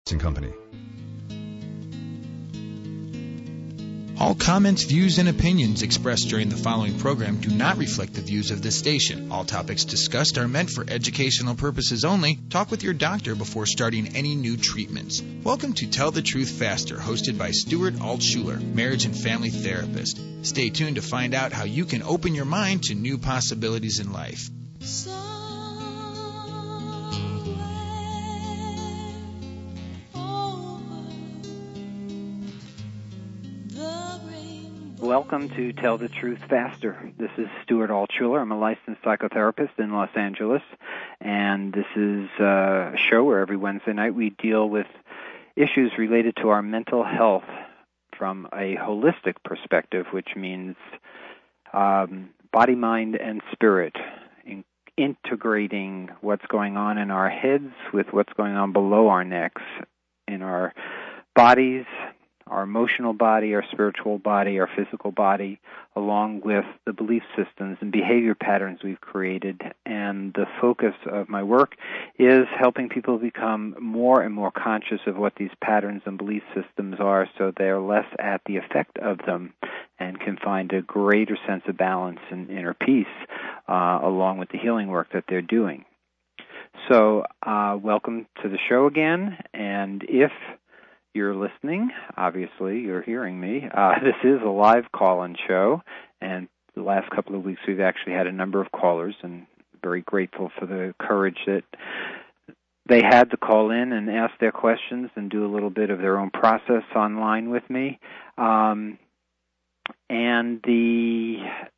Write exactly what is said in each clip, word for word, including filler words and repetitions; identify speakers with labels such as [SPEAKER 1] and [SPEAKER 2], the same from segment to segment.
[SPEAKER 1] and Company.
[SPEAKER 2] All comments, views, and opinions expressed during the following program do not reflect the views of this station. All topics discussed are meant for educational purposes only. Talk with your doctor before starting any new treatments. Welcome to Tell the Truth Faster, hosted by Stuart Altshuler, marriage and family therapist. Stay tuned to find out how you can open your mind to new possibilities in life.
[SPEAKER 3] Welcome to Tell the Truth Faster. This is Stuart Altshuler. I'm a licensed psychotherapist in Los Angeles, and this is a show where every Wednesday night we deal with issues related to our mental health from a holistic perspective, which means um, body, mind, and spirit, in- integrating what's going on in our heads with what's going on below our necks, in our bodies, our emotional body, our spiritual body, our physical body, along with the belief systems and behavior patterns we've created. And the focus of my work is helping people become more and more conscious of what these patterns and belief systems are, so they're less at the effect of them and can find a greater sense of balance and inner peace uh, along with the healing work that they're doing. So uh, welcome to the show again, and if you're listening, obviously you're hearing me. Uh, this is a live call-in show, and the last couple of weeks we've actually had a number of callers, and very grateful for the courage that they had to call in and ask their questions and do a little bit of their own process online with me. Um, and the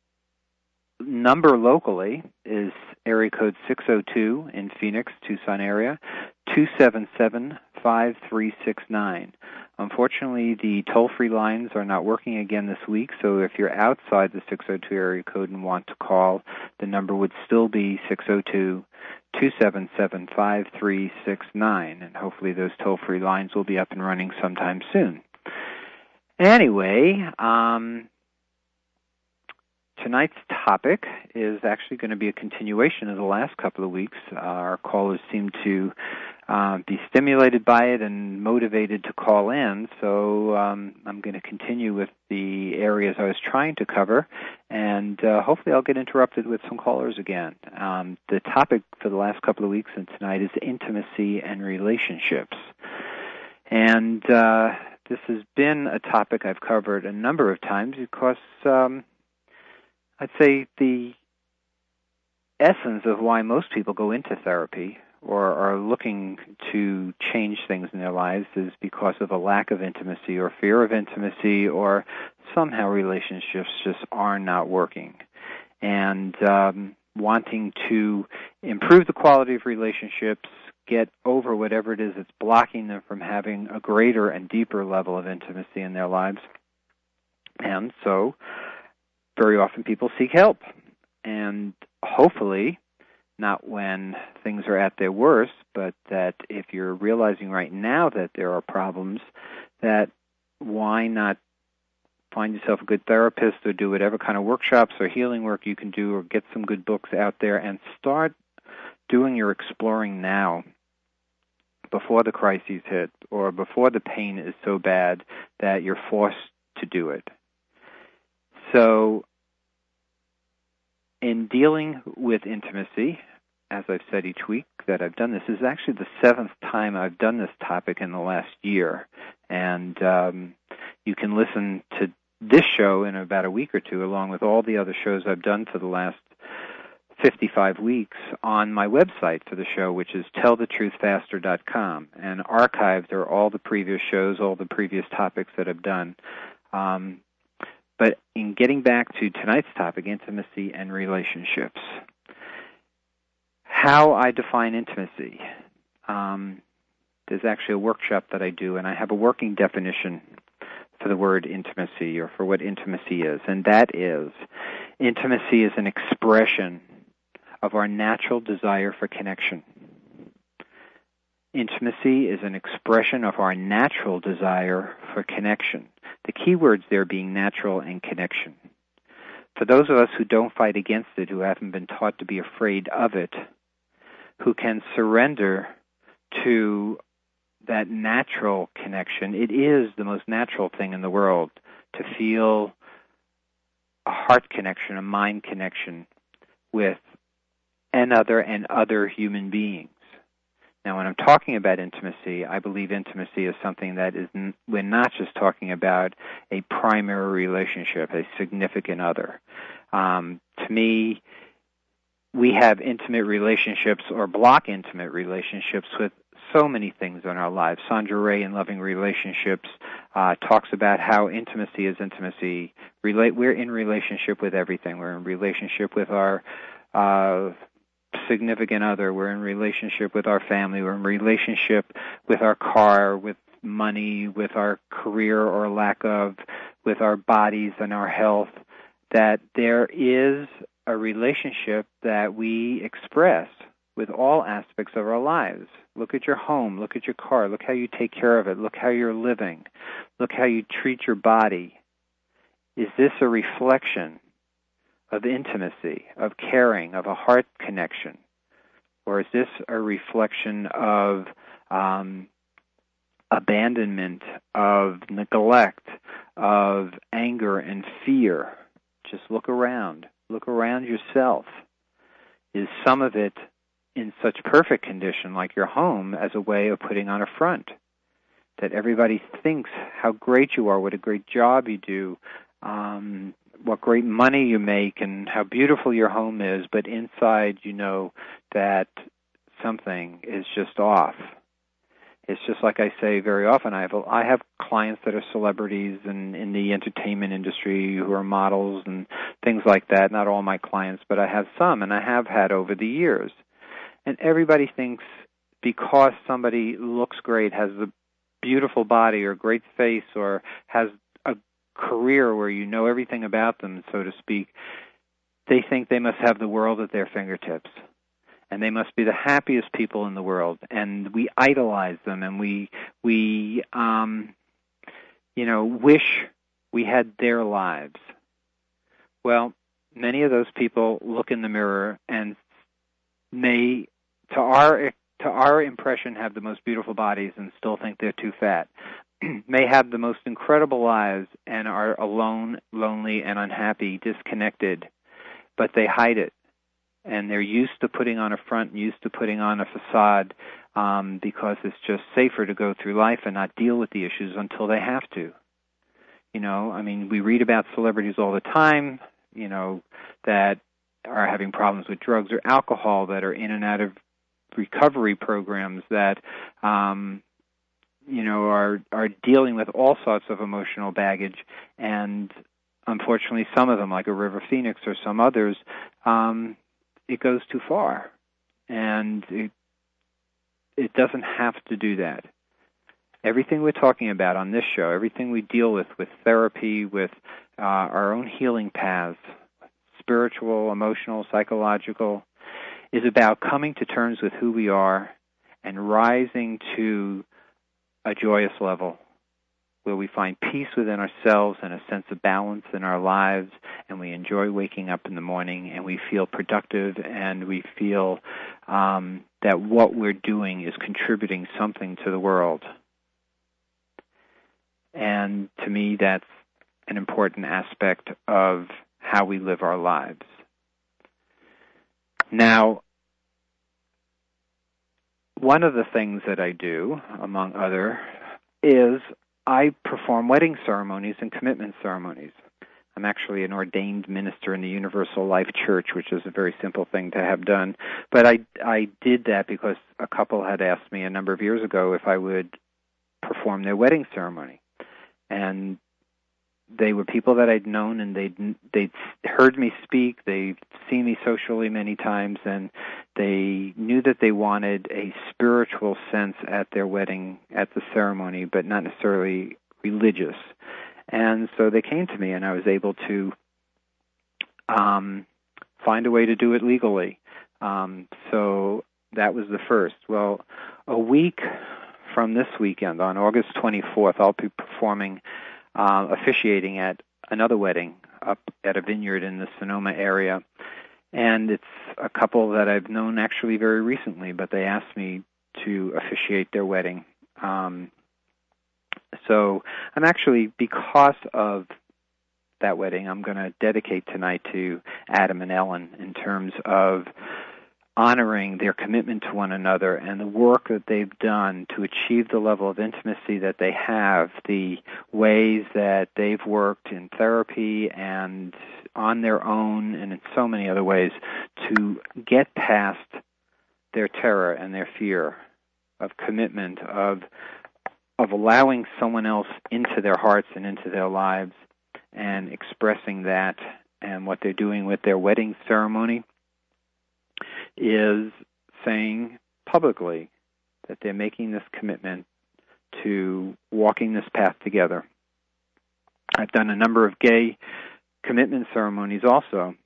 [SPEAKER 3] number locally is area code six oh two in Phoenix, Tucson area, two seven seven, five three six nine. Unfortunately, the toll-free lines are not working again this week, so if you're outside the six oh two area code and want to call, the number would still be six oh two, two seven seven, five three six nine, and hopefully those toll-free lines will be up and running sometime soon. Anyway, um, tonight's topic is actually going to be a continuation of the last couple of weeks. Uh, our callers seem to uh, be stimulated by it and motivated to call in, so um, I'm going to continue with the areas I was trying to cover, and uh, hopefully I'll get interrupted with some callers again. Um, the topic for the last couple of weeks and tonight is intimacy and relationships. And uh, this has been a topic I've covered a number of times because um, I'd say the essence of why most people go into therapy or are looking to change things in their lives is because of a lack of intimacy or fear of intimacy, or somehow relationships just are not working. And um, wanting to improve the quality of relationships, get over whatever it is that's blocking them from having a greater and deeper level of intimacy in their lives. And so very often people seek help, and hopefully not when things are at their worst, but that if you're realizing right now that there are problems, that why not find yourself a good therapist or do whatever kind of workshops or healing work you can do, or get some good books out there and start doing your exploring now before the crises hit or before the pain is so bad that you're forced to do it. So in dealing with intimacy, as I've said each week that I've done this, this is actually the seventh time I've done this topic in the last year. And um, you can listen to this show in about a week or two, along with all the other shows I've done for the last fifty-five weeks on my website for the show, which is tell the truth faster dot com. And archived are all the previous shows, all the previous topics that I've done. Um, But in getting back to tonight's topic, intimacy and relationships, how I define intimacy. Um, there's actually a workshop that I do, and I have a working definition for the word intimacy, or for what intimacy is, and that is, intimacy is an expression of our natural desire for connection. Intimacy is an expression of our natural desire for connection. The key words there being natural and connection. For those of us who don't fight against it, who haven't been taught to be afraid of it, who can surrender to that natural connection. It is the most natural thing in the world to feel a heart connection, a mind connection with another and other human beings. Now, when I'm talking about intimacy, I believe intimacy is something that is, n- we're not just talking about a primary relationship, a significant other. Um, to me, we have intimate relationships or block intimate relationships with so many things in our lives. Sandra Ray in Loving Relationships uh, talks about how intimacy is intimacy. Relate, we're in relationship with everything. We're in relationship with our uh, significant other. We're in relationship with our family. We're in relationship with our car, with money, with our career or lack of, with our bodies and our health. That there is a relationship that we express with all aspects of our lives. Look at your home. Look at your car. Look how you take care of it. Look how you're living. Look how you treat your body. Is this a reflection of intimacy, of caring, of a heart connection? Or is this a reflection of um, abandonment, of neglect, of anger and fear? Just look around. Look around yourself. Is some of it in such perfect condition, like your home, as a way of putting on a front? That everybody thinks how great you are, what a great job you do, um, what great money you make, and how beautiful your home is, but inside you know that something is just off. It's just like I say very often, I have I have clients that are celebrities and in the entertainment industry who are models and things like that. Not all my clients, but I have some, and I have had over the years. And everybody thinks because somebody looks great, has a beautiful body or great face or has a career where you know everything about them, so to speak, they think they must have the world at their fingertips. And they must be the happiest people in the world, and we idolize them, and we we um, you know wish we had their lives. Well, many of those people look in the mirror and may, to our to our impression, have the most beautiful bodies and still think they're too fat. May have the most incredible lives and are alone, lonely, and unhappy, disconnected, but they hide it. And they're used to putting on a front, used to putting on a facade, um, because it's just safer to go through life and not deal with the issues until they have to. You know, I mean, we read about celebrities all the time, you know, that are having problems with drugs or alcohol, that are in and out of recovery programs, that, um, you know, are are dealing with all sorts of emotional baggage. And unfortunately, some of them, like a River Phoenix or some others, um, it goes too far, and it it doesn't have to do that. Everything we're talking about on this show, everything we deal with, with therapy, with uh, our own healing paths, spiritual, emotional, psychological, is about coming to terms with who we are and rising to a joyous level where we find peace within ourselves and a sense of balance in our lives, and we enjoy waking up in the morning, and we feel productive, and we feel um, that what we're doing is contributing something to the world. And to me, that's an important aspect of how we live our lives. Now, one of the things that I do, among other, is I perform wedding ceremonies and commitment ceremonies. I'm actually an ordained minister in the Universal Life Church, which is a very simple thing to have done. But I, I did that because a couple had asked me a number of years ago if I would perform their wedding ceremony. And they were people that I'd known, and they'd, they'd heard me speak, they'd seen me socially many times, and they knew that they wanted a spiritual sense at their wedding, at the ceremony, but not necessarily religious. And so they came to me, and I was able to um, find a way to do it legally. Um, so that was the first. Well, a week from this weekend, on August twenty-fourth, I'll be performing Uh, officiating at another wedding up at a vineyard in the Sonoma area. And it's a couple that I've known actually very recently, but they asked me to officiate their wedding. Um, so I'm actually, because of that wedding, I'm going to dedicate tonight to Adam and Ellen in terms of honoring their commitment to one another and the work that they've done to achieve the level of intimacy that they have, the ways that they've worked in therapy and on their own and in so many other ways to get past their terror and their fear of commitment, of of allowing someone else into their hearts and into their lives and expressing that. And what they're doing with their wedding ceremony is saying publicly that they're making this commitment to walking this path together. I've done a number of gay commitment ceremonies also,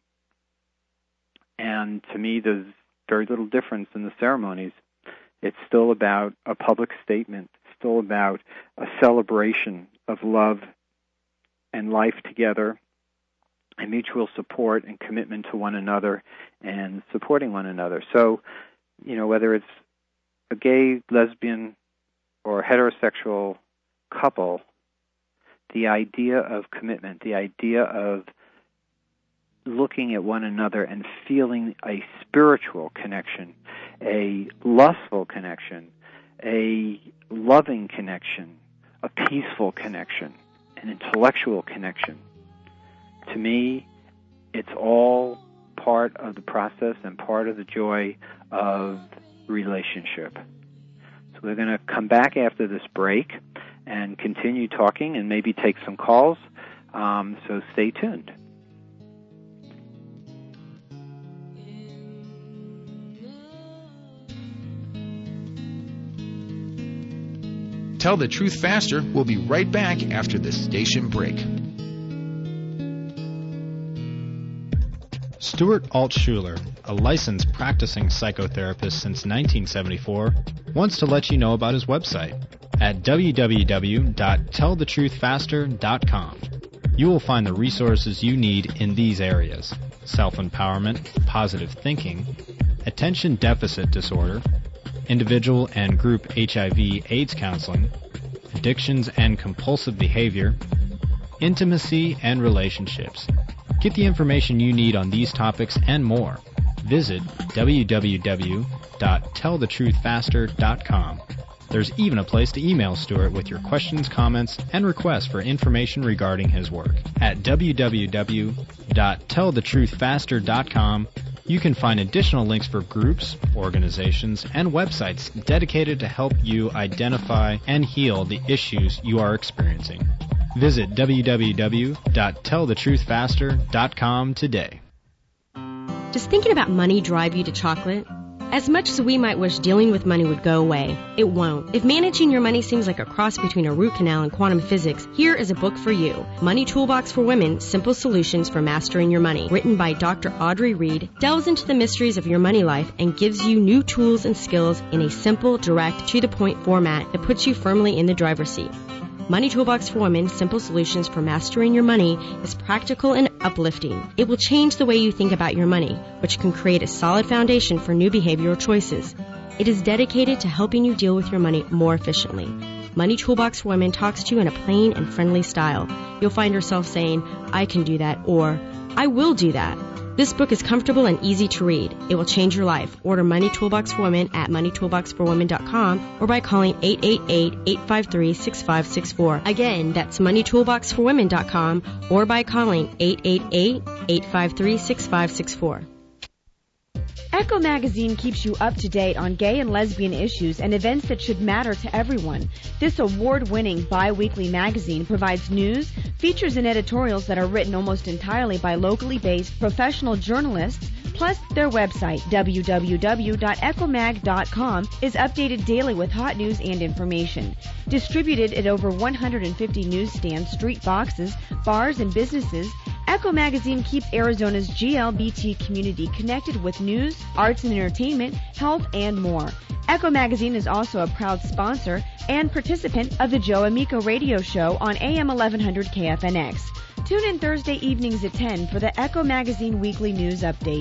[SPEAKER 3] and to me there's very little difference in the ceremonies. It's still about a public statement, still about a celebration of love and life together, and mutual support and commitment to one another and supporting one another. So, you know, whether it's a gay, lesbian, or heterosexual couple, the idea of commitment, the idea of looking at one another and feeling a spiritual connection, a lustful connection, a loving connection, a peaceful connection, an intellectual connection. To me, it's all part of the process and part of the joy of relationship. So we're going to come back after this break and continue talking and maybe take some calls. Um, so stay tuned.
[SPEAKER 2] Tell the Truth Faster. We'll be right back after this station break.
[SPEAKER 1] Stuart Altshuler, a licensed practicing psychotherapist since nineteen seventy-four, wants to let you know about his website at w w w dot tell the truth faster dot com. You will find the resources you need in these areas: self-empowerment, positive thinking, attention deficit disorder, individual and group H I V AIDS counseling, addictions and compulsive behavior, intimacy and relationships. Get the information you need on these topics and more. Visit w w w dot tell the truth faster dot com. There's even a place to email Stuart with your questions, comments, and requests for information regarding his work. At w w w dot tell the truth faster dot com, you can find additional links for groups, organizations, and websites dedicated to help you identify and heal the issues you are experiencing. Visit w w w dot tell the truth faster dot com today.
[SPEAKER 4] Does thinking about money drive you to chocolate? As much as we might wish dealing with money would go away, it won't. If managing your money seems like a cross between a root canal and quantum physics, here is a book for you. Money Toolbox for Women, Simple Solutions for Mastering Your Money, written by Doctor Audrey Reed, delves into the mysteries of your money life and gives you new tools and skills in a simple, direct, to-the-point format that puts you firmly in the driver's seat. Money Toolbox for Women, Simple Solutions for Mastering Your Money is practical and uplifting. It will change the way you think about your money, which can create a solid foundation for new behavioral choices. It is dedicated to helping you deal with your money more efficiently. Money Toolbox for Women talks to you in a plain and friendly style. You'll find yourself saying, I can do that, or I will do that. This book is comfortable and easy to read. It will change your life. Order Money Toolbox for Women at money toolbox for women dot com or by calling eight eight eight, eight five three, six five six four. Again, that's money toolbox for women dot com or by calling eight eight eight, eight five three, six five six four.
[SPEAKER 5] Echo Magazine keeps you up to date on gay and lesbian issues and events that should matter to everyone. This award-winning bi-weekly magazine provides news, features, and editorials that are written almost entirely by locally based professional journalists. Plus, their website, w w w dot echo mag dot com, is updated daily with hot news and information. Distributed at over one hundred fifty newsstands, street boxes, bars, and businesses, Echo Magazine keeps Arizona's G L B T community connected with news, arts and entertainment, health, and more. Echo Magazine is also a proud sponsor and participant of the Joe Amico radio show on A M eleven hundred K F N X. Tune in Thursday evenings at ten for the Echo Magazine Weekly News Update.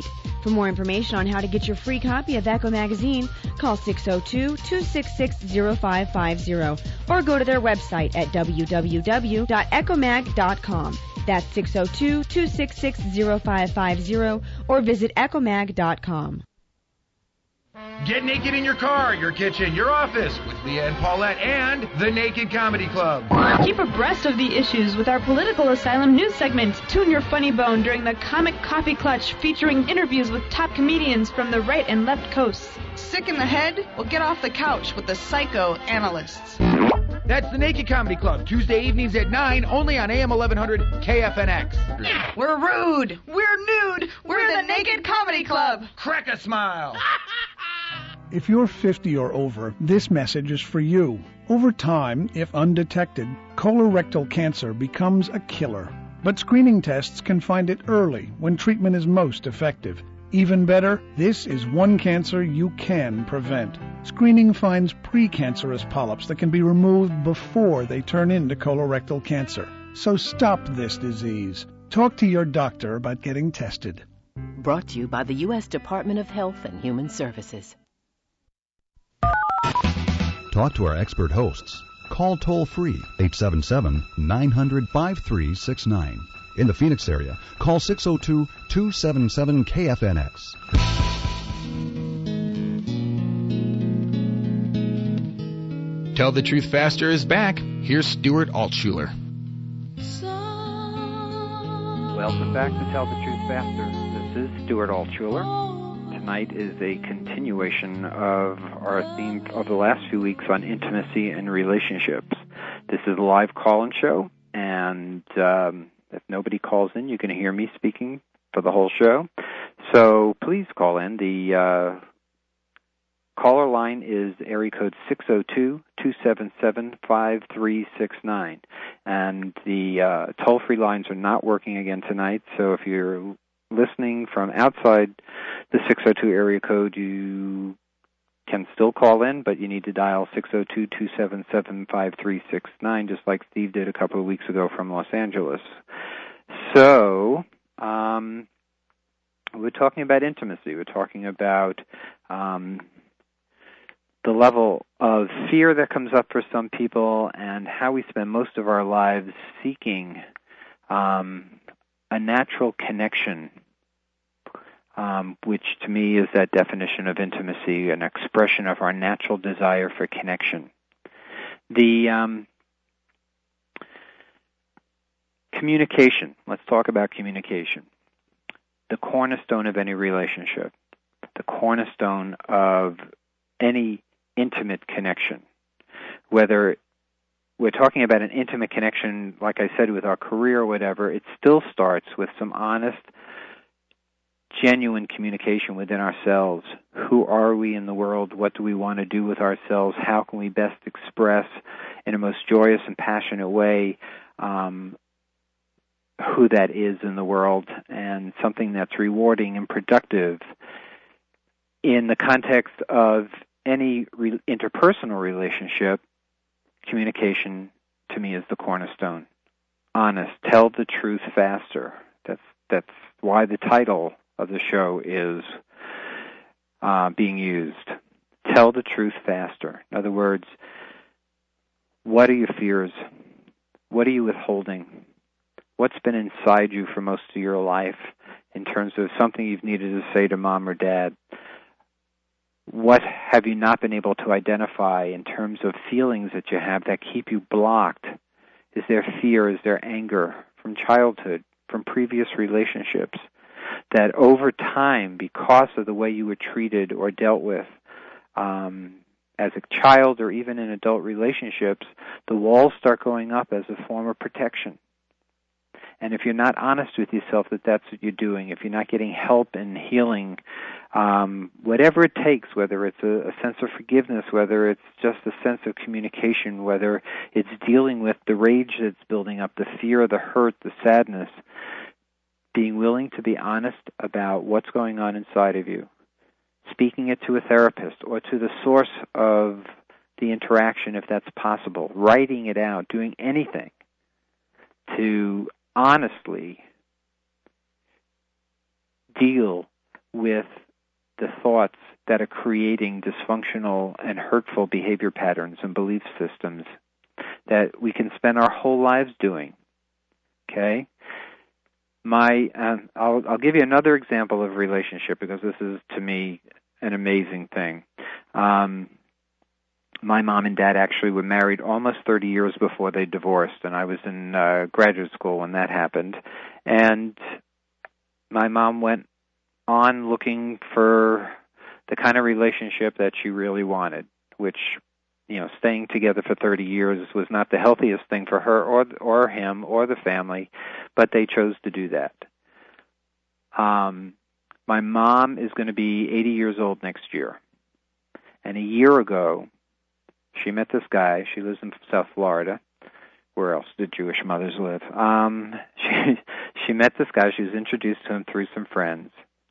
[SPEAKER 5] For more information on how to get your free copy of Echo Magazine, call six oh two, two six six, oh five five oh or go to their website at w w w dot echo mag dot com. That's six oh two, two six six, oh five five oh or visit echo mag dot com.
[SPEAKER 2] Get naked in your car, your kitchen, your office with Leanne Paulette and the Naked Comedy Club.
[SPEAKER 6] Keep abreast of the issues with our political asylum news segment. Tune your funny bone during the Comic Coffee Clutch, featuring interviews with top comedians from the right and left coasts.
[SPEAKER 7] Sick in the head? Well, get off the couch with the psychoanalysts.
[SPEAKER 2] That's the Naked Comedy Club, Tuesday evenings at nine, only on A M eleven hundred K F N X.
[SPEAKER 7] We're rude. We're nude. We're, We're the, the Naked Comedy Club.
[SPEAKER 2] Crack a smile.
[SPEAKER 8] If you're fifty or over, this message is for you. Over time, if undetected, colorectal cancer becomes a killer. But screening tests can find it early when treatment is most effective. Even better, this is one cancer you can prevent. Screening finds precancerous polyps that can be removed before they turn into colorectal cancer. So stop this disease. Talk to your doctor about getting tested.
[SPEAKER 9] Brought to you by the U S Department of Health and Human Services.
[SPEAKER 10] Talk to our expert hosts. Call toll-free eight seven seven, nine hundred, five three six nine. In the Phoenix area, call six oh two, two seven seven, K F N X.
[SPEAKER 2] Tell the Truth Faster is back. Here's Stuart Altshuler.
[SPEAKER 3] Welcome back to Tell the Truth Faster. This is Stuart Altshuler. Tonight is a continuation of our theme of the last few weeks on intimacy and relationships. This is a live call-in show, and um, if nobody calls in, you can hear me speaking for the whole show. So please call in. The uh, caller line is area code six oh two, two seven seven, five three six nine. And the uh, toll-free lines are not working again tonight, so if you're listening from outside the six oh two area code, you can still call in, but you need to dial six oh two, two seven seven, five three six nine, just like Steve did a couple of weeks ago from Los Angeles. So, um, we're talking about intimacy. We're talking about um, the level of fear that comes up for some people and how we spend most of our lives seeking um, a natural connection, um, which to me is that definition of intimacy, an expression of our natural desire for connection. The um, communication, let's talk about communication. The cornerstone of any relationship, the cornerstone of any intimate connection, whether we're talking about an intimate connection, like I said, with our career or whatever, it still starts with some honest, genuine communication within ourselves. Who are we in the world? What do we want to do with ourselves? How can we best express in a most joyous and passionate way um, who that is in the world, and something that's rewarding and productive in the context of any re- interpersonal relationship. Communication, to me, is the cornerstone. Honest, tell the truth faster. That's that's why the title of the show is uh, being used. Tell the truth faster. In other words, what are your fears? What are you withholding? What's been inside you for most of your life in terms of something you've needed to say to mom or dad? What have you not been able to identify in terms of feelings that you have that keep you blocked? Is there fear? Is there anger from childhood, from previous relationships, that over time, because of the way you were treated or dealt with um, as a child or even in adult relationships, the walls start going up as a form of protection? And if you're not honest with yourself that that's what you're doing, if you're not getting help in healing, um, whatever it takes, whether it's a, a sense of forgiveness, whether it's just a sense of communication, whether it's dealing with the rage that's building up, the fear, the hurt, the sadness, being willing to be honest about what's going on inside of you, speaking it to a therapist or to the source of the interaction if that's possible, writing it out, doing anything to honestly deal with the thoughts that are creating dysfunctional and hurtful behavior patterns and belief systems that we can spend our whole lives doing. Okay? My, um, I'll, I'll give you another example of relationship because this is, to me, an amazing thing. Um, my mom and dad actually were married almost thirty years before they divorced, and I was in uh, graduate school when that happened. And my mom went on looking for the kind of relationship that she really wanted, which, you know, staying together for thirty years was not the healthiest thing for her or or him or the family, but they chose to do that. Um, my mom is going to be eighty years old next year. And a year ago, she met this guy. She lives in South Florida. Where else did Jewish mothers live? Um, she, she met this guy. She was introduced to him through some friends.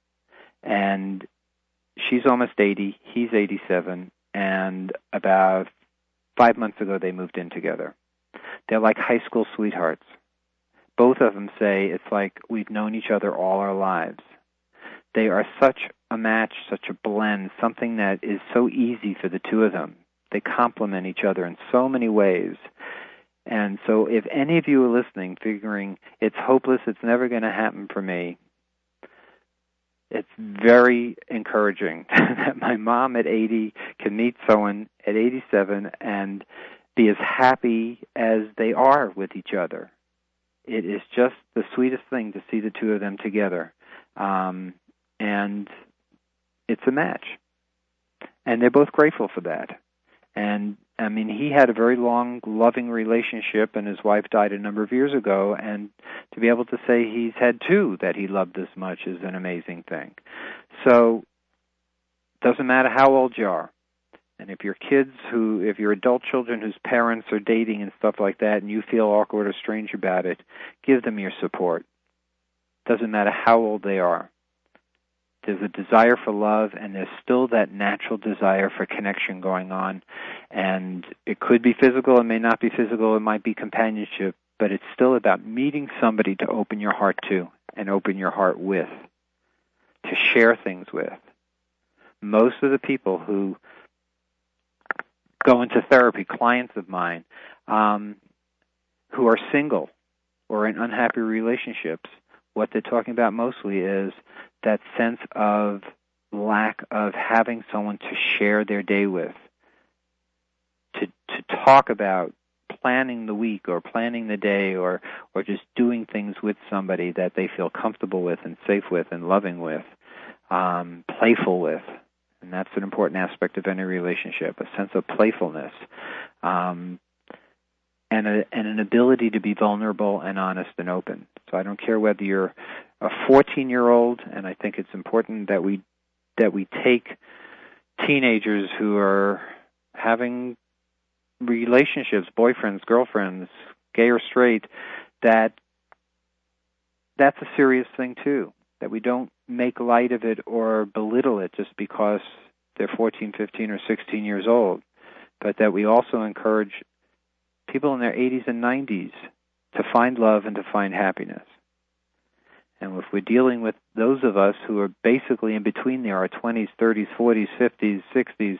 [SPEAKER 3] And she's almost eighty. He's eighty-seven. And about five months ago, they moved in together. They're like high school sweethearts. Both of them say it's like we've known each other all our lives. They are such a match, such a blend, something that is so easy for the two of them. They complement each other in so many ways. And so if any of you are listening, figuring it's hopeless, it's never going to happen for me, it's very encouraging that my mom at eighty can meet someone at eighty-seven and be as happy as they are with each other. It is just the sweetest thing to see the two of them together. Um, and it's a match. And they're both grateful for that. And, I mean, he had a very long, loving relationship, and his wife died a number of years ago, and to be able to say he's had two that he loved this much is an amazing thing. So, doesn't matter how old you are. And if your kids who, if your adult children whose parents are dating and stuff like that, and you feel awkward or strange about it, give them your support. Doesn't matter how old they are. There's a desire for love, and there's still that natural desire for connection going on. And it could be physical, it may not be physical, it might be companionship, but it's still about meeting somebody to open your heart to and open your heart with, to share things with. Most of the people who go into therapy, clients of mine, um, who are single or in unhappy relationships, what they're talking about mostly is that sense of lack of having someone to share their day with, to to talk about planning the week or planning the day or, or just doing things with somebody that they feel comfortable with and safe with and loving with, um, playful with. And that's an important aspect of any relationship, a sense of playfulness, um, and, a, and an ability to be vulnerable and honest and open. So I don't care whether you're a fourteen-year-old, and I think it's important that we that we take teenagers who are having relationships, boyfriends, girlfriends, gay or straight, that that's a serious thing too, that we don't make light of it or belittle it just because they're fourteen, fifteen, or sixteen years old, but that we also encourage people in their eighties and nineties to find love and to find happiness. And if we're dealing with those of us who are basically in between there, our twenties, thirties, forties, fifties, sixties,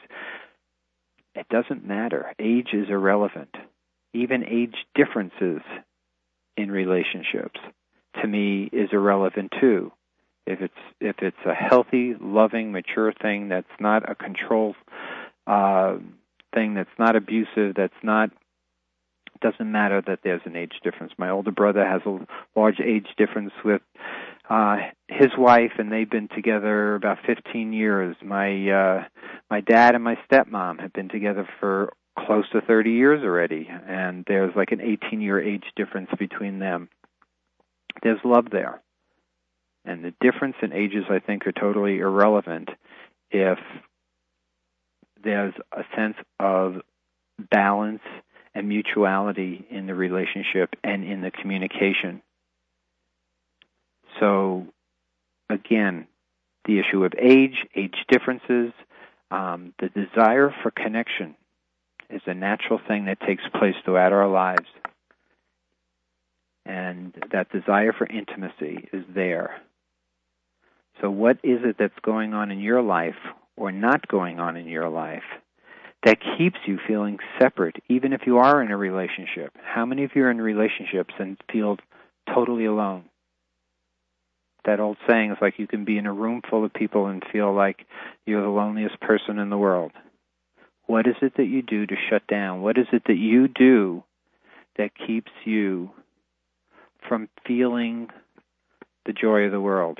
[SPEAKER 3] it doesn't matter. Age is irrelevant. Even age differences in relationships, to me, is irrelevant too. If it's if it's a healthy, loving, mature thing that's not a control uh, thing, that's not abusive, that's not, it doesn't matter that there's an age difference. My older brother has a large age difference with uh, his wife, and they've been together about fifteen years. My uh, my dad and my stepmom have been together for close to thirty years already, and there's like an eighteen-year age difference between them. There's love there. And the difference in ages, I think, are totally irrelevant if there's a sense of balance and mutuality in the relationship and in the communication. So, again, the issue of age, age differences, um, the desire for connection is a natural thing that takes place throughout our lives. And that desire for intimacy is there. So what is it that's going on in your life or not going on in your life that keeps you feeling separate, even if you are in a relationship? How many of you are in relationships and feel totally alone? That old saying is like you can be in a room full of people and feel like you're the loneliest person in the world. What is it that you do to shut down? What is it that you do that keeps you from feeling the joy of the world?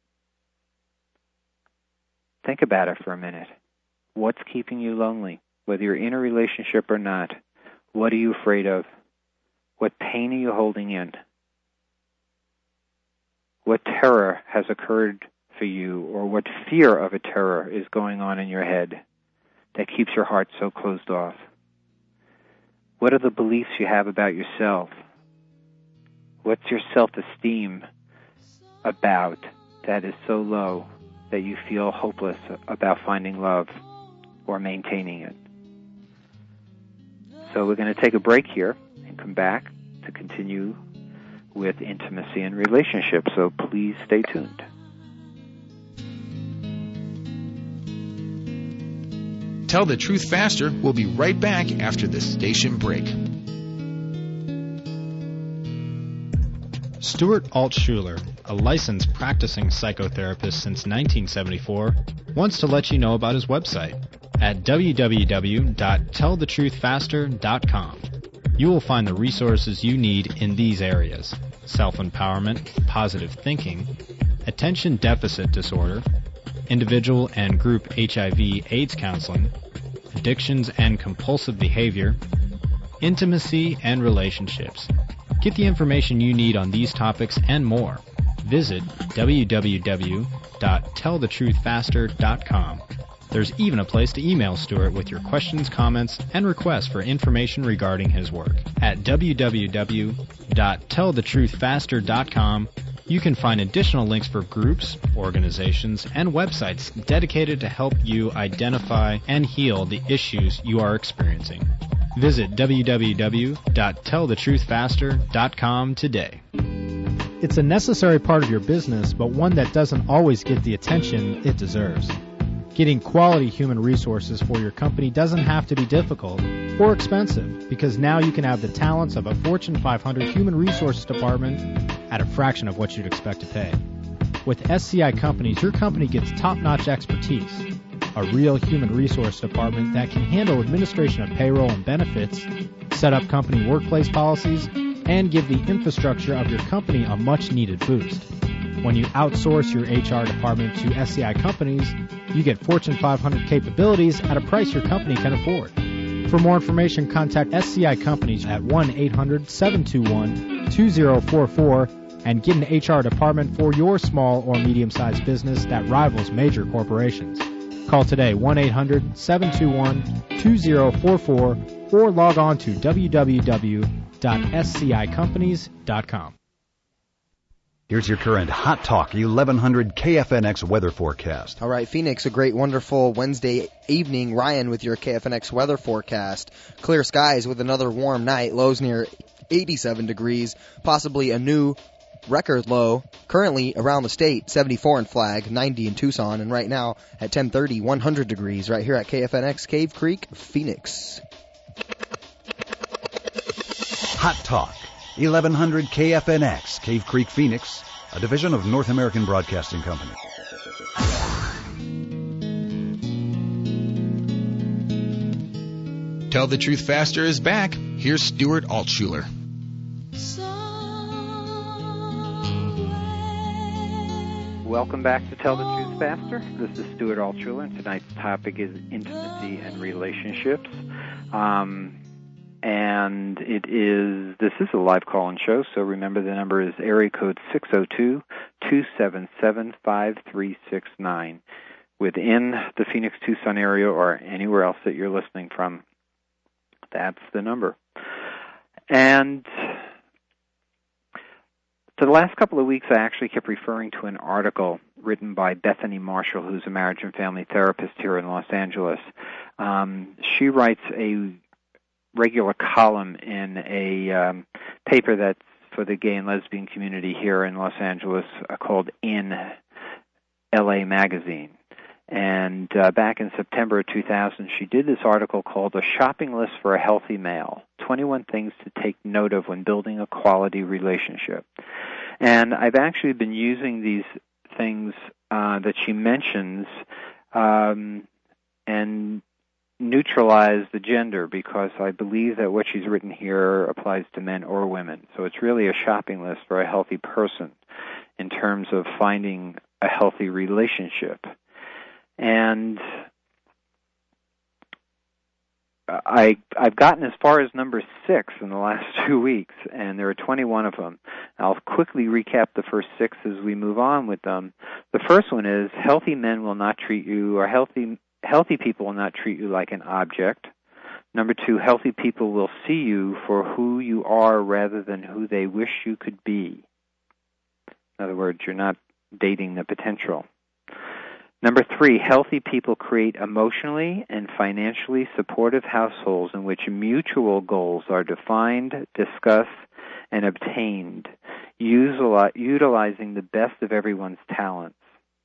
[SPEAKER 3] Think about it for a minute. What's keeping you lonely? Whether you're in a relationship or not, what are you afraid of? What pain are you holding in? What terror has occurred for you, or what fear of a terror is going on in your head that keeps your heart so closed off? What are the beliefs you have about yourself? What's your self-esteem about that is so low that you feel hopeless about finding love or maintaining it? So we're going to take a break here and come back to continue with intimacy and relationships. So please stay tuned.
[SPEAKER 2] Tell the Truth Faster. We'll be right back after the station break.
[SPEAKER 1] Stuart Altshuler, a licensed practicing psychotherapist since nineteen seventy-four, wants to let you know about his website at w w w dot tell the truth faster dot com. You will find the resources you need in these areas: self-empowerment, positive thinking, attention deficit disorder, individual and group H I V AIDS counseling, addictions and compulsive behavior, intimacy and relationships. Get the information you need on these topics and more. Visit w w w dot tell the truth faster dot com. There's even a place to email Stuart with your questions, comments, and requests for information regarding his work. At w w w dot tell the truth faster dot com, you can find additional links for groups, organizations, and websites dedicated to help you identify and heal the issues you are experiencing. Visit w w w dot tell the truth faster dot com today.
[SPEAKER 11] It's a necessary part of your business, but one that doesn't always get the attention it deserves. Getting quality human resources for your company doesn't have to be difficult or expensive, because now you can have the talents of a Fortune five hundred human resources department at a fraction of what you'd expect to pay. With S C I Companies, your company gets top-notch expertise, a real human resource department that can handle administration of payroll and benefits, set up company workplace policies, and give the infrastructure of your company a much-needed boost. When you outsource your H R department to S C I Companies, you get Fortune five hundred capabilities at a price your company can afford. For more information, contact S C I Companies at one eight hundred seven two one two zero four four and get an H R department for your small or medium-sized business that rivals major corporations. Call today, one eight hundred seven two one two zero four four, or log on to w w w dot s c i companies dot com.
[SPEAKER 10] Here's your current Hot Talk eleven hundred K F N X weather forecast.
[SPEAKER 12] All right, Phoenix, a great, wonderful Wednesday evening. Ryan with your K F N X weather forecast. Clear skies with another warm night. Lows near eighty-seven degrees, possibly a new record low. Currently around the state, seventy-four in Flag, ninety in Tucson, and right now at ten thirty, one hundred degrees right here at K F N X Cave Creek, Phoenix.
[SPEAKER 10] Hot Talk eleven hundred K F N X, Cave Creek, Phoenix, a division of North American Broadcasting Company.
[SPEAKER 2] Tell the Truth Faster is back. Here's Stuart Altshuler.
[SPEAKER 3] Welcome back to Tell the Truth Faster. This is Stuart Altshuler, and tonight's topic is intimacy and relationships. Um... And it is, this is a live call-in show, so remember the number is area code six oh two, two seven seven, five three six nine. Within the Phoenix, Tucson area or anywhere else that you're listening from, that's the number. And for the last couple of weeks, I actually kept referring to an article written by Bethany Marshall, who's a marriage and family therapist here in Los Angeles. Um, she writes a regular column in a um, paper that's for the gay and lesbian community here in Los Angeles uh, called In, L A Magazine. And uh, back in September of two thousand, she did this article called A Shopping List for a Healthy Male, twenty-one Things to Take Note of When Building a Quality Relationship. And I've actually been using these things uh, that she mentions um, and neutralize the gender, because I believe that what she's written here applies to men or women. So it's really a shopping list for a healthy person in terms of finding a healthy relationship. And I, I've gotten as far as number six in the last two weeks, and there are twenty-one of them. I'll quickly recap the first six as we move on with them. The first one is, healthy men will not treat you, or healthy healthy people will not treat you like an object. Number two, healthy people will see you for who you are rather than who they wish you could be. In other words, you're not dating the potential. Number three, healthy people create emotionally and financially supportive households in which mutual goals are defined, discussed, and obtained, utilizing the best of everyone's talents.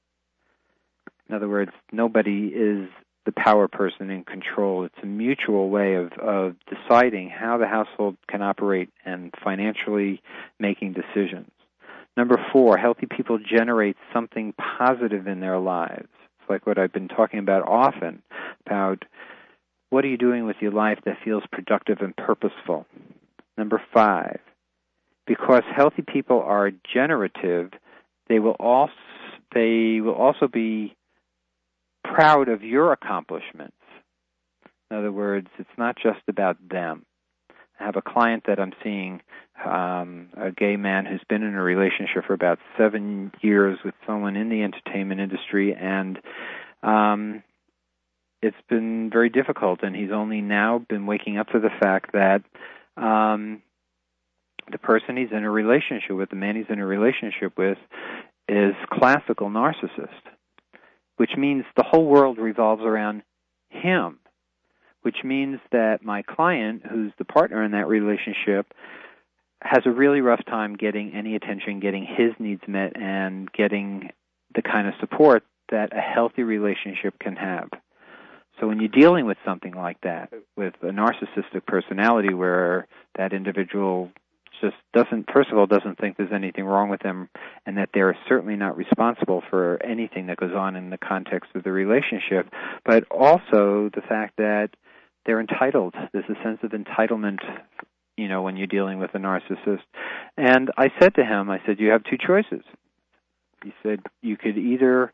[SPEAKER 3] In other words, nobody is the power person in control. It's a mutual way of, of deciding how the household can operate and financially making decisions. Number four, healthy people generate something positive in their lives. It's like what I've been talking about often, about what are you doing with your life that feels productive and purposeful. Number five, because healthy people are generative, they will also, they will also be proud of your accomplishments. In other words, it's not just about them. I have a client that I'm seeing, um, a gay man who's been in a relationship for about seven years with someone in the entertainment industry, and um, it's been very difficult, and he's only now been waking up to the fact that um, the person he's in a relationship with, the man he's in a relationship with, is classical narcissist, which means the whole world revolves around him, which means that my client, who's the partner in that relationship, has a really rough time getting any attention, getting his needs met, and getting the kind of support that a healthy relationship can have. So when you're dealing with something like that, with a narcissistic personality where that individual just doesn't, first of all, doesn't think there's anything wrong with them, and that they're certainly not responsible for anything that goes on in the context of the relationship, but also the fact that they're entitled. There's a sense of entitlement, you know, when you're dealing with a narcissist. And I said to him, I said, you have two choices. He said, you could either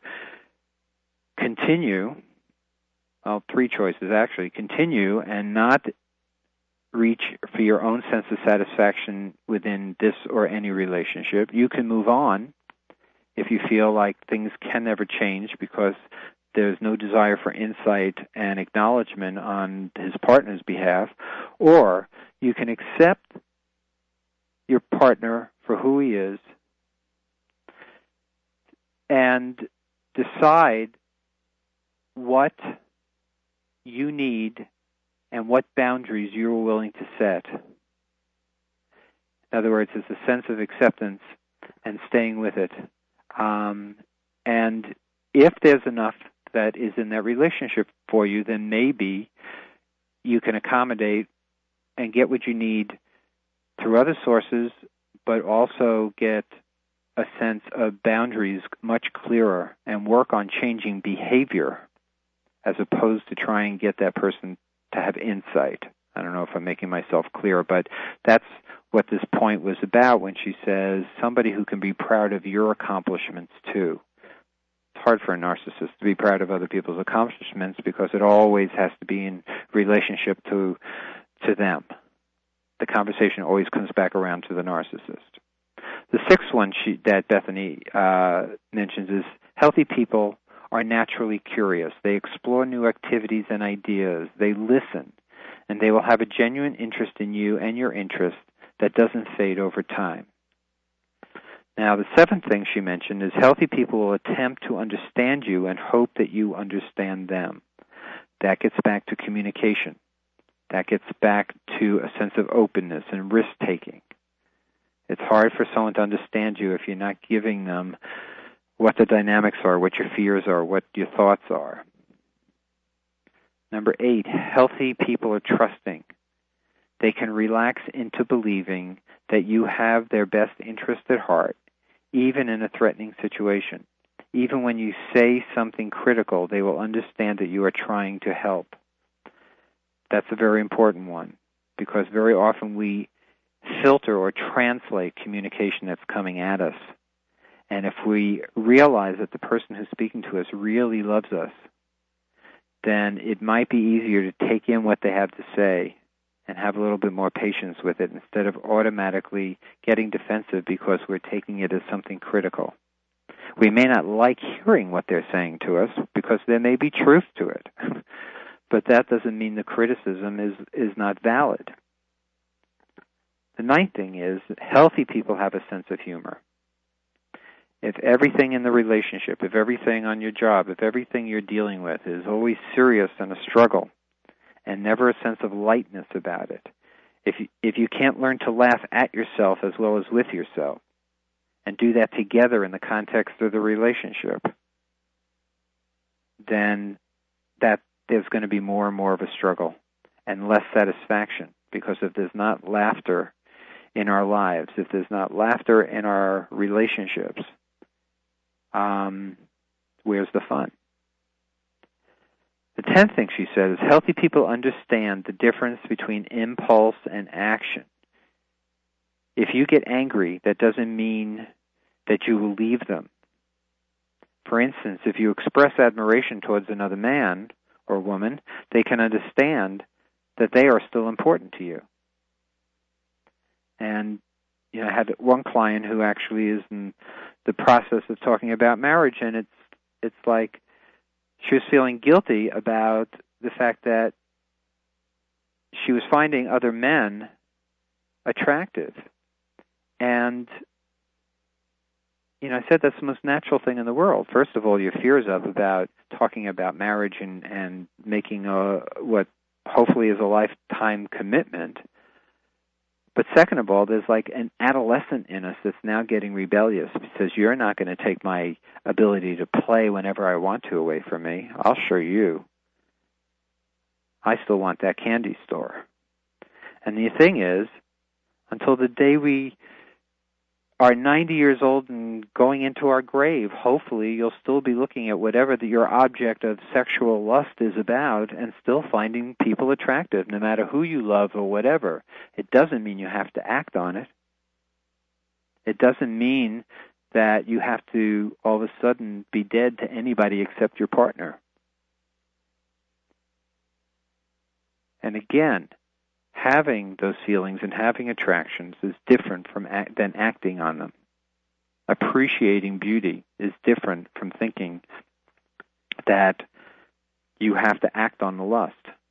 [SPEAKER 3] continue, well, three choices actually, continue and not reach for your own sense of satisfaction within this or any relationship. You can move on if you feel like things can never change because there's no desire for insight and acknowledgement on his partner's behalf, or you can accept your partner for who he is and decide what you need and what boundaries you're willing to set. In other words, it's a sense of acceptance and staying with it. Um, and if there's enough that is in that relationship for you, then maybe you can accommodate and get what you need through other sources, but also get a sense of boundaries much clearer and work on changing behavior as opposed to try and get that person to have insight. I don't know if I'm making myself clear, but that's what this point was about when she says somebody who can be proud of your accomplishments too. It's hard for a narcissist to be proud of other people's accomplishments because it always has to be in relationship to to them. The conversation always comes back around to the narcissist. The sixth one she, that Bethany uh, mentions is healthy people are naturally curious. They explore new activities and ideas. They listen, and they will have a genuine interest in you and your interest that doesn't fade over time. Now, the seventh thing she mentioned is healthy people will attempt to understand you and hope that you understand them. That gets back to communication. That gets back to a sense of openness and risk-taking. It's hard for someone to understand you if you're not giving them what the dynamics are, what your fears are, what your thoughts are. Number eight, healthy people are trusting. They can relax into believing that you have their best interest at heart, even in a threatening situation. Even when you say something critical, they will understand that you are trying to help. That's a very important one, because very often we filter or translate communication that's coming at us. And if we realize that the person who's speaking to us really loves us, then it might be easier to take in what they have to say and have a little bit more patience with it instead of automatically getting defensive because we're taking it as something critical. We may not like hearing what they're saying to us because there may be truth to it, but that doesn't mean the criticism is, is not valid. The ninth thing is that healthy people have a sense of humor. If everything in the relationship, if everything on your job, if everything you're dealing with is always serious and a struggle and never a sense of lightness about it, if you, if you can't learn to laugh at yourself as well as with yourself and do that together in the context of the relationship, then that there's going to be more and more of a struggle and less satisfaction, because if there's not laughter in our lives, if there's not laughter in our relationships, um, where's the fun? The tenth thing she said is healthy people understand the difference between impulse and action. If you get angry, that doesn't mean that you will leave them. For instance, if you express admiration towards another man or woman, they can understand that they are still important to you. And you know, I had one client who actually is in the process of talking about marriage, and it's it's like she was feeling guilty about the fact that she was finding other men attractive. And you know, I said that's the most natural thing in the world. First of all, your fears up about talking about marriage and, and making a, what hopefully is a lifetime commitment. But second of all, there's like an adolescent in us that's now getting rebellious because you're not going to take my ability to play whenever I want to away from me. I'll show you. I still want that candy store. And the thing is, until the day we are ninety years old and going into our grave, hopefully you'll still be looking at whatever the, your object of sexual lust is about and still finding people attractive, no matter who you love or whatever. It doesn't mean you have to act on it. It doesn't mean that you have to all of a sudden be dead to anybody except your partner. And again, having those feelings and having attractions is different from act, than acting on them. Appreciating beauty is different from thinking that you have to act on the lust.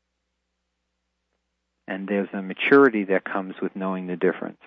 [SPEAKER 3] And there's a maturity that comes with knowing the difference.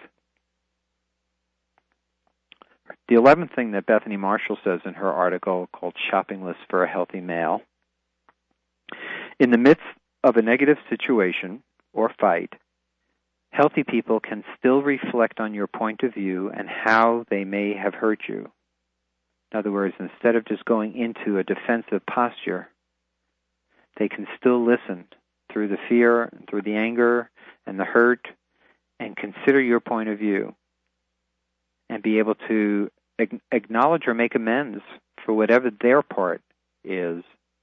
[SPEAKER 3] The eleventh thing that Bethany Marshall says in her article called Shopping List for a Healthy Male, in the midst of a negative situation or fight, healthy people can still reflect on your point of view and how they may have hurt you. In other words, instead of just going into a defensive posture, they can still listen through the fear, through the anger and the hurt, and consider your point of view and be able to acknowledge or make amends for whatever their part is.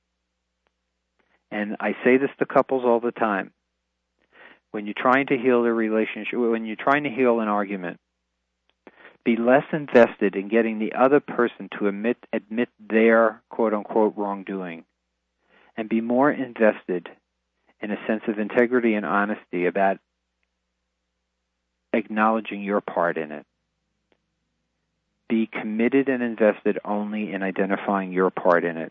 [SPEAKER 3] And I say this to couples all the time. When you're trying to heal a relationship, when you're trying to heal an argument, be less invested in getting the other person to admit, admit their quote-unquote wrongdoing, and be more invested in a sense of integrity and honesty about acknowledging your part in it. Be committed and invested only in identifying your part in it.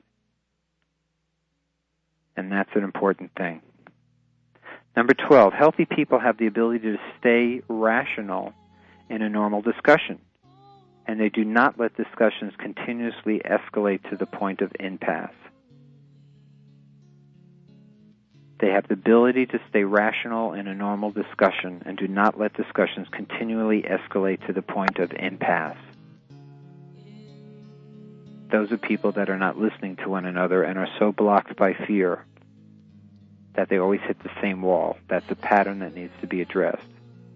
[SPEAKER 3] And that's an important thing. Number twelve, healthy people have the ability to stay rational in a normal discussion, and they do not let discussions continuously escalate to the point of impasse. They have the ability to stay rational in a normal discussion and do not let discussions continually escalate to the point of impasse. those are people that are not listening to one another and are so blocked by fear that they always hit the same wall. That's a pattern that needs to be addressed.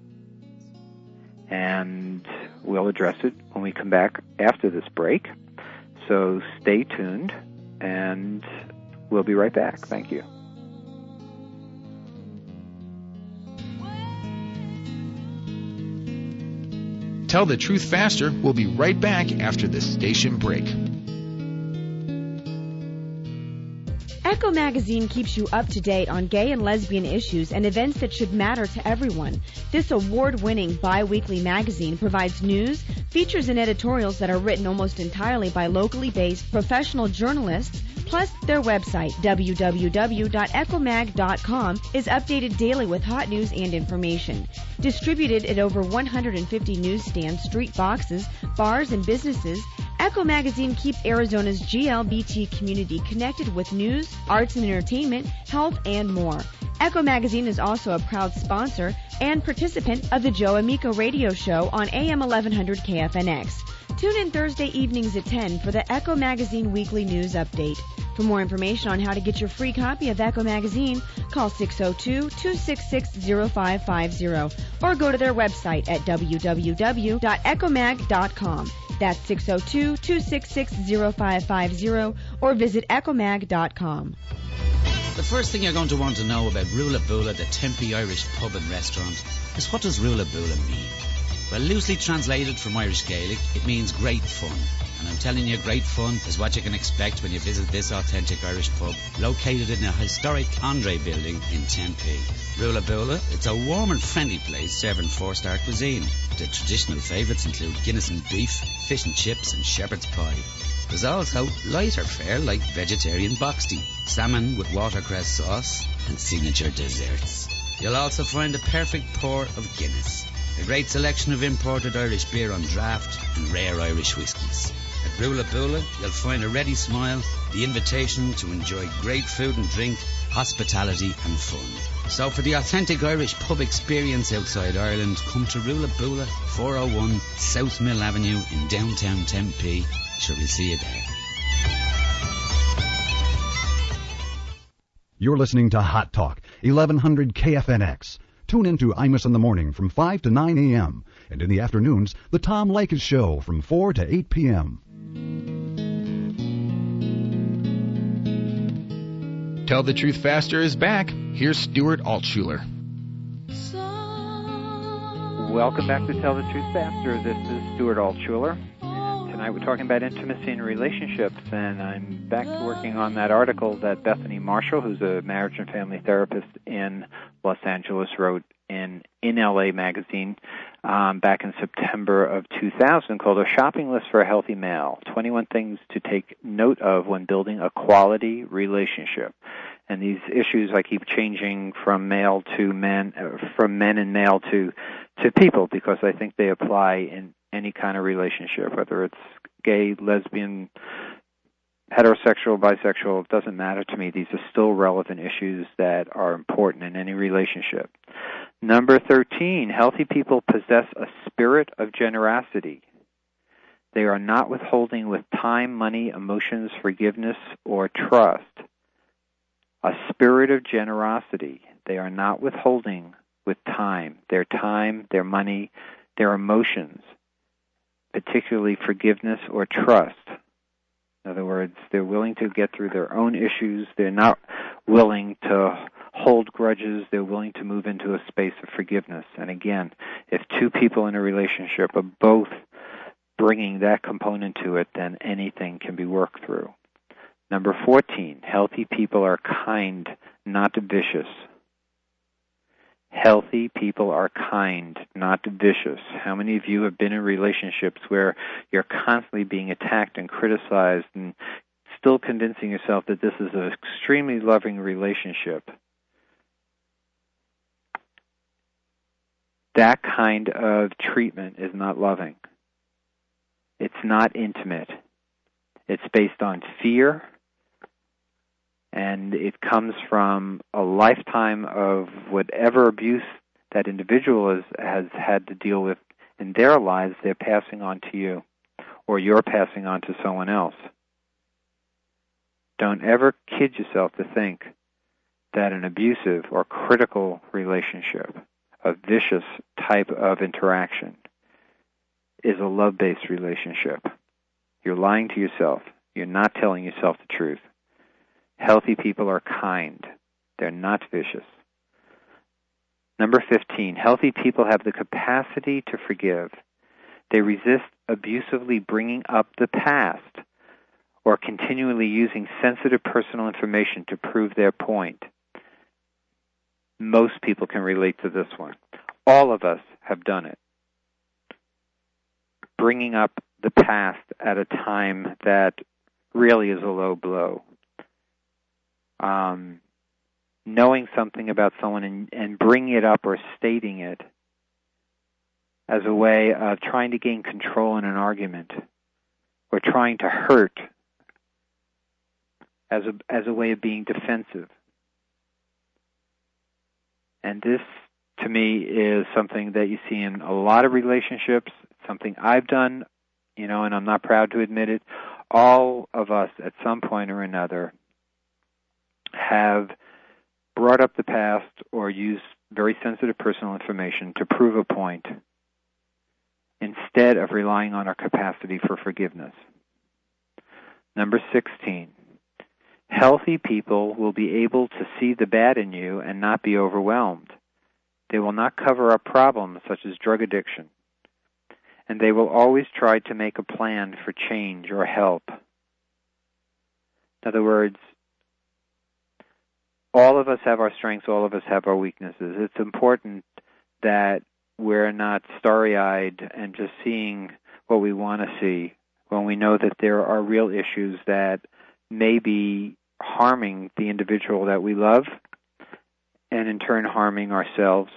[SPEAKER 3] And we'll address it when we come back after this break. So stay tuned, and we'll be right back. Thank you.
[SPEAKER 2] Tell the Truth Faster. We'll be right back after this station break.
[SPEAKER 5] Echo Magazine keeps you up to date on gay and lesbian issues and events that should matter to everyone. This award-winning bi-weekly magazine provides news, features, and editorials that are written almost entirely by locally based professional journalists. Plus, their website, w w w dot echo mag dot com, is updated daily with hot news and information. Distributed at over one hundred fifty newsstands, street boxes, bars, and businesses, Echo Magazine keeps Arizona's G L B T community connected with news, arts and entertainment, health, and more. Echo Magazine is also a proud sponsor and participant of the Joe Amico radio show on A M eleven hundred K F N X. Tune in Thursday evenings at ten for the Echo Magazine Weekly News Update. For more information on how to get your free copy of Echo Magazine, call six oh two, two six six, oh five five oh or go to their website at w w w dot echo mag dot com. That's six oh two, two six six, oh five five oh or visit echo mag dot com.
[SPEAKER 13] The first thing you're going to want to know about Rula Bula, the Tempe Irish pub and restaurant, is what does Rula Bula mean? Well, loosely translated from Irish Gaelic, it means great fun. And I'm telling you, great fun is what you can expect when you visit this authentic Irish pub, located in a historic Andre building in Tempe. Rula Bula, it's a warm and friendly place serving four-star cuisine. The traditional favourites include Guinness and beef, fish and chips, and shepherd's pie. There's also lighter fare like vegetarian boxty, salmon with watercress sauce, and signature desserts. You'll also find the perfect pour of Guinness, a great selection of imported Irish beer on draft, and rare Irish whiskies. At Rula Bula, you'll find a ready smile, the invitation to enjoy great food and drink, hospitality and fun. So for the authentic Irish pub experience outside Ireland, come to Rula Bula, four oh one South Mill Avenue in downtown Tempe. Sure, we'll see you there.
[SPEAKER 10] You're listening to Hot Talk, eleven hundred K F N X. Tune in to Imus in the morning from five to nine a.m. and in the afternoons, the Tom Leykis Show from four to eight p.m.
[SPEAKER 2] Tell the Truth Faster is back. Here's Stuart Altshuler.
[SPEAKER 3] Welcome back to Tell the Truth Faster. This is Stuart Altshuler. Tonight we're talking about intimacy and relationships, and I'm back to working on that article that Bethany Marshall, who's a marriage and family therapist in Los Angeles, wrote in in L A Magazine um, back in September of two thousand, called A Shopping List for a Healthy Male, twenty-one Things to Take Note of When Building a Quality Relationship. And these issues I keep changing from male to men, uh, from men and male to to people, because I think they apply in any kind of relationship, whether it's gay, lesbian, heterosexual, bisexual, it doesn't matter to me. These are still relevant issues that are important in any relationship. Number thirteen, healthy people possess a spirit of generosity. They are not withholding with time, money, emotions, forgiveness, or trust. A spirit of generosity. They are not withholding with time, their time, their money, their emotions, particularly forgiveness or trust. In other words, they're willing to get through their own issues. They're not willing to hold grudges. They're willing to move into a space of forgiveness. And again, if two people in a relationship are both bringing that component to it, then anything can be worked through. Number fourteen, healthy people are kind, not vicious. Healthy people are kind, not vicious. How many of you have been in relationships where you're constantly being attacked and criticized and still convincing yourself that this is an extremely loving relationship? That kind of treatment is not loving. It's not intimate. It's based on fear, and it comes from a lifetime of whatever abuse that individual has, has had to deal with in their lives, they're passing on to you, or you're passing on to someone else. Don't ever kid yourself to think that an abusive or critical relationship, a vicious type of interaction, is a love-based relationship. You're lying to yourself. You're not telling yourself the truth. Healthy people are kind. They're not vicious. Number fifteen, healthy people have the capacity to forgive. They resist abusively bringing up the past or continually using sensitive personal information to prove their point. Most people can relate to this one. All of us have done it. Bringing up the past at a time that really is a low blow. Um, knowing something about someone and, and bringing it up or stating it as a way of trying to gain control in an argument or trying to hurt as a, as a way of being defensive. And this, to me, is something that you see in a lot of relationships, something I've done, you know, and I'm not proud to admit it. All of us, at some point or another, have brought up the past or used very sensitive personal information to prove a point instead of relying on our capacity for forgiveness. Number sixteen, healthy people will be able to see the bad in you and not be overwhelmed. They will not cover up problems such as drug addiction. And they will always try to make a plan for change or help. In other words, all of us have our strengths, all of us have our weaknesses. It's important that we're not starry-eyed and just seeing what we want to see when we know that there are real issues that may be harming the individual that we love and in turn harming ourselves.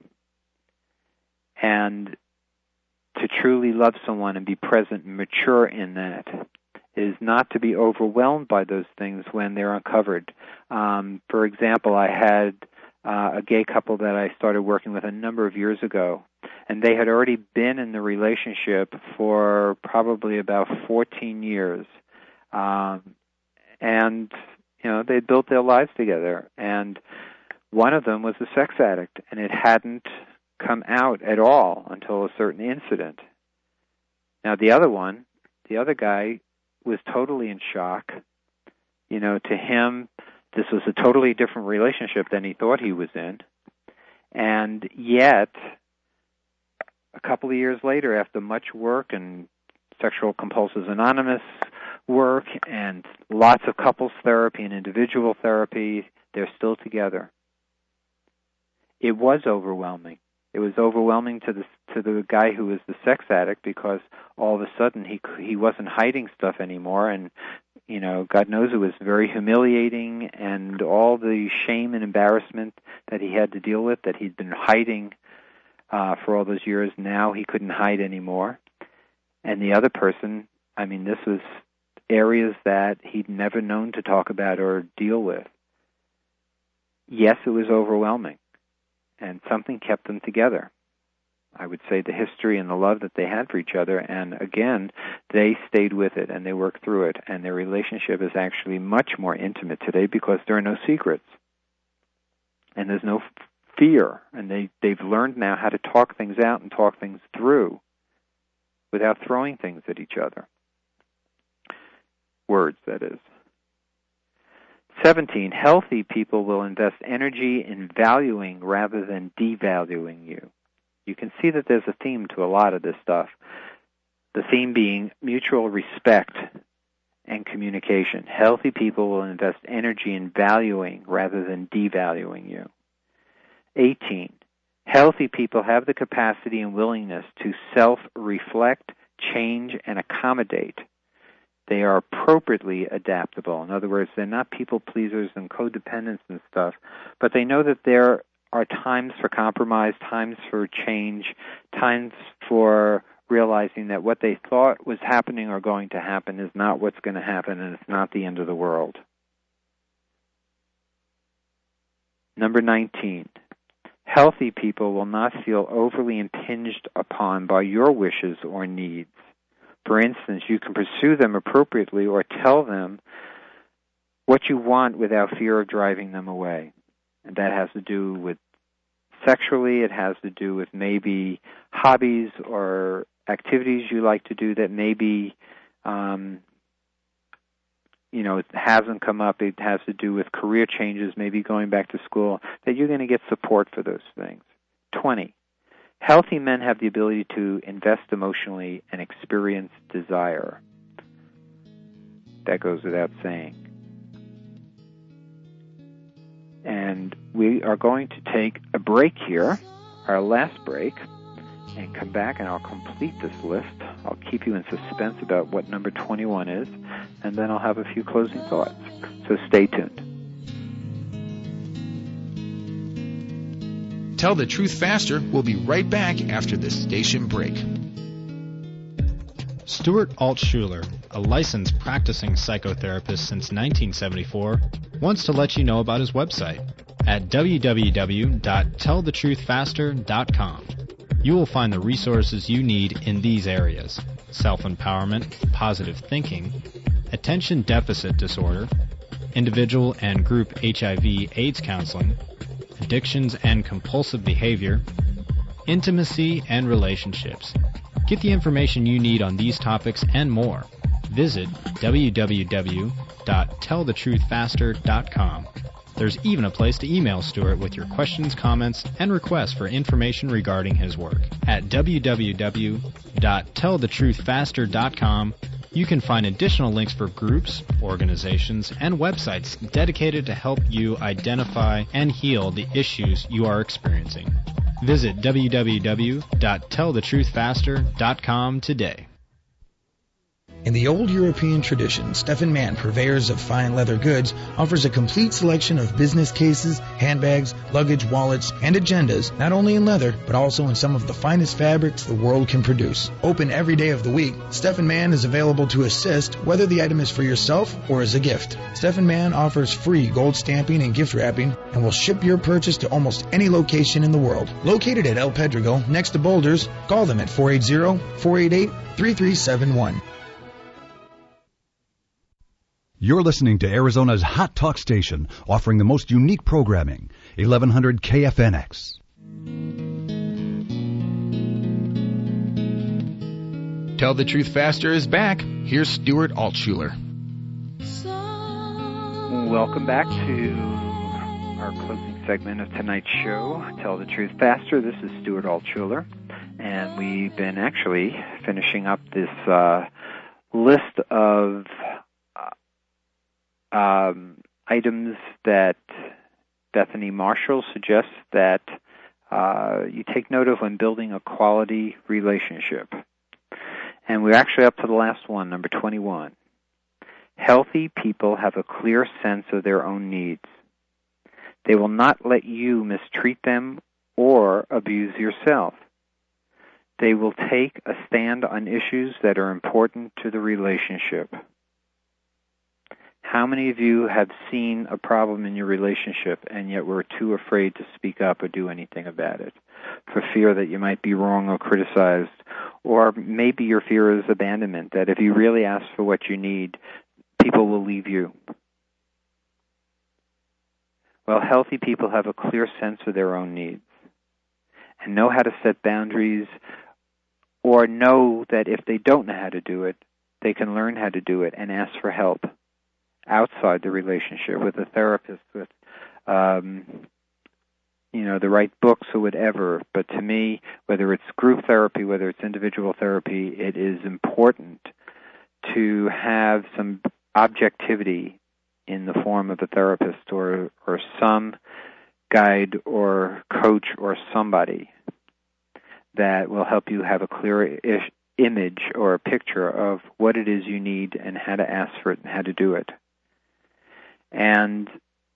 [SPEAKER 3] And to truly love someone and be present and mature in that is not to be overwhelmed by those things when they're uncovered. Um, for example, I had uh, a gay couple that I started working with a number of years ago, and they had already been in the relationship for probably about fourteen years. Um, and, you know, they built their lives together. And one of them was a sex addict, and it hadn't come out at all until a certain incident. Now, the other one, the other guy, was totally in shock. You know, to him, this was a totally different relationship than he thought he was in. And yet, a couple of years later, after much work and Sexual Compulsives Anonymous work and lots of couples therapy and individual therapy, they're still together. It was overwhelming. It was overwhelming to the to the guy who was the sex addict because all of a sudden he he wasn't hiding stuff anymore, and you know, God knows it was very humiliating, and all the shame and embarrassment that he had to deal with that he'd been hiding uh, for all those years. Now he couldn't hide anymore. And the other person, I mean, this was areas that he'd never known to talk about or deal with. Yes, it was overwhelming. And something kept them together. I would say the history and the love that they had for each other. And again, they stayed with it and they worked through it. And their relationship is actually much more intimate today because there are no secrets. And there's no fear. And they, they've learned now how to talk things out and talk things through without throwing things at each other. Words, that is. seventeen, healthy people will invest energy in valuing rather than devaluing you. You can see that there's a theme to a lot of this stuff. The theme being mutual respect and communication. Healthy people will invest energy in valuing rather than devaluing you. eighteen, healthy people have the capacity and willingness to self-reflect, change, and accommodate. They are appropriately adaptable. In other words, they're not people pleasers and codependents and stuff, but they know that there are times for compromise, times for change, times for realizing that what they thought was happening or going to happen is not what's going to happen, and it's not the end of the world. Number nineteen, healthy people will not feel overly impinged upon by your wishes or needs. For instance, you can pursue them appropriately or tell them what you want without fear of driving them away. And that has to do with sexually, it has to do with maybe hobbies or activities you like to do that maybe, um, you know, it hasn't come up. It has to do with career changes, maybe going back to school, that you're going to get support for those things. twenty. Healthy men have the ability to invest emotionally and experience desire. That goes without saying. And we are going to take a break here, our last break, and come back and I'll complete this list. I'll keep you in suspense about what number twenty-one is, and then I'll have a few closing thoughts. So stay tuned.
[SPEAKER 2] Tell the Truth Faster. We'll be right back after this station break.
[SPEAKER 1] Stuart Altshuler, a licensed practicing psychotherapist since nineteen seventy-four, wants to let you know about his website at w w w dot tell the truth faster dot com. You will find the resources you need in these areas: self-empowerment, positive thinking, attention deficit disorder, individual and group H I V AIDS counseling, addictions and compulsive behavior, intimacy and relationships. Get the information you need on these topics and more. Visit w w w dot tell the truth faster dot com. There's even a place to email Stuart with your questions, comments, and requests for information regarding his work. At w w w dot tell the truth faster dot com, you can find additional links for groups, organizations, and websites dedicated to help you identify and heal the issues you are experiencing. Visit w w w dot tell the truth faster dot com today.
[SPEAKER 2] In the old European tradition, Stefan Mann, purveyors of fine leather goods, offers a complete selection of business cases, handbags, luggage, wallets, and agendas, not only in leather, but also in some of the finest fabrics the world can produce. Open every day of the week, Stefan Mann is available to assist whether the item is for yourself or as a gift. Stefan Mann offers free gold stamping and gift wrapping and will ship your purchase to almost any location in the world. Located at El Pedregal, next to Boulders, call them at four eight zero, four eight eight, three three seven one.
[SPEAKER 10] You're listening to Arizona's Hot Talk station, offering the most unique programming, eleven hundred K F N X.
[SPEAKER 2] Tell the Truth Faster is back. Here's Stuart Altshuler.
[SPEAKER 3] Welcome back to our closing segment of tonight's show, Tell the Truth Faster. This is Stuart Altshuler, and we've been actually finishing up this uh, list of Um, items that Bethany Marshall suggests that uh, you take note of when building a quality relationship. And we're actually up to the last one, number twenty-one. Healthy people have a clear sense of their own needs. They will not let you mistreat them or abuse yourself. They will take a stand on issues that are important to the relationship. How many of you have seen a problem in your relationship and yet were too afraid to speak up or do anything about it for fear that you might be wrong or criticized? Or maybe your fear is abandonment, that if you really ask for what you need, people will leave you. Well, healthy people have a clear sense of their own needs and know how to set boundaries, or know that if they don't know how to do it, they can learn how to do it and ask for help outside the relationship, with a therapist, with um, you know, the right books or whatever. But to me, whether it's group therapy, whether it's individual therapy, it is important to have some objectivity in the form of a therapist or or some guide or coach or somebody that will help you have a clear ish image or a picture of what it is you need and how to ask for it and how to do it. And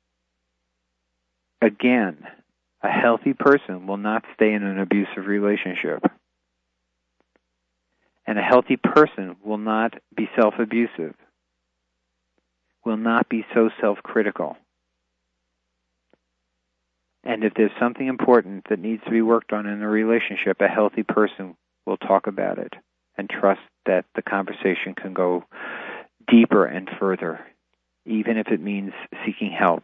[SPEAKER 3] again, a healthy person will not stay in an abusive relationship. And a healthy person will not be self-abusive, will not be so self-critical. And if there's something important that needs to be worked on in a relationship, a healthy person will talk about it and trust that the conversation can go deeper and further even if it means seeking help.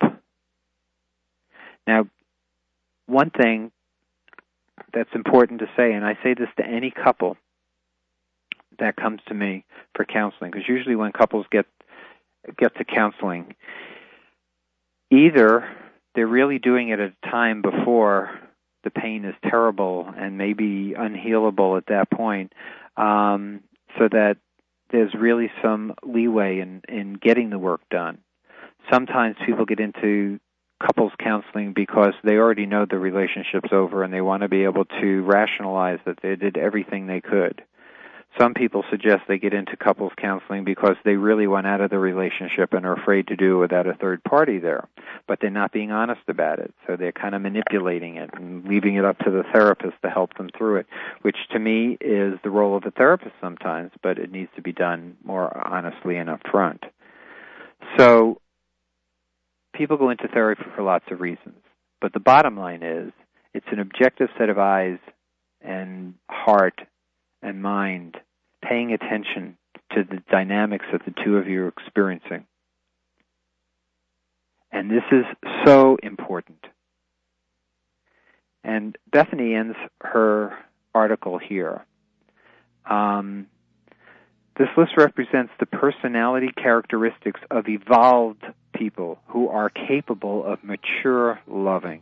[SPEAKER 3] Now, one thing that's important to say, and I say this to any couple that comes to me for counseling, because usually when couples get get to counseling, either they're really doing it at a time before the pain is terrible and maybe unhealable at that point, um, so that there's really some leeway in, in getting the work done. Sometimes people get into couples counseling because they already know the relationship's over and they want to be able to rationalize that they did everything they could. Some people suggest they get into couples counseling because they really want out of the relationship and are afraid to do it without a third party there. But they're not being honest about it, so they're kind of manipulating it and leaving it up to the therapist to help them through it, which to me is the role of a therapist sometimes, but it needs to be done more honestly and up front. So people go into therapy for lots of reasons, but the bottom line is it's an objective set of eyes and heart and mind paying attention to the dynamics that the two of you are experiencing. And this is so important. And Bethany ends her article here. Um, this list represents the personality characteristics of evolved people who are capable of mature loving.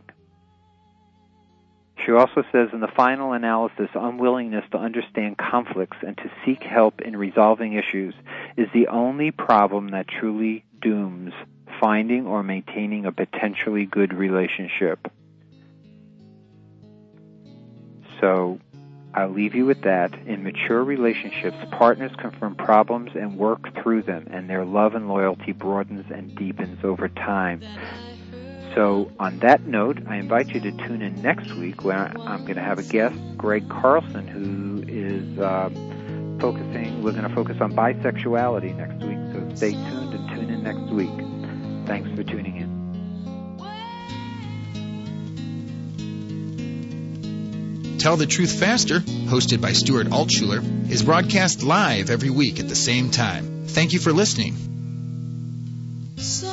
[SPEAKER 3] She also says in the final analysis, unwillingness to understand conflicts and to seek help in resolving issues is the only problem that truly dooms finding or maintaining a potentially good relationship. So I'll leave you with that. In mature relationships, partners confront problems and work through them, and their love and loyalty broadens and deepens over time. So on that note, I invite you to tune in next week where I'm going to have a guest, Greg Carlson, who is uh, focusing, we're going to focus on bisexuality next week. So stay tuned and tune in next week. Thanks for tuning in.
[SPEAKER 2] Tell the Truth Faster, hosted by Stuart Altshuler, is broadcast live every week at the same time. Thank you for listening. So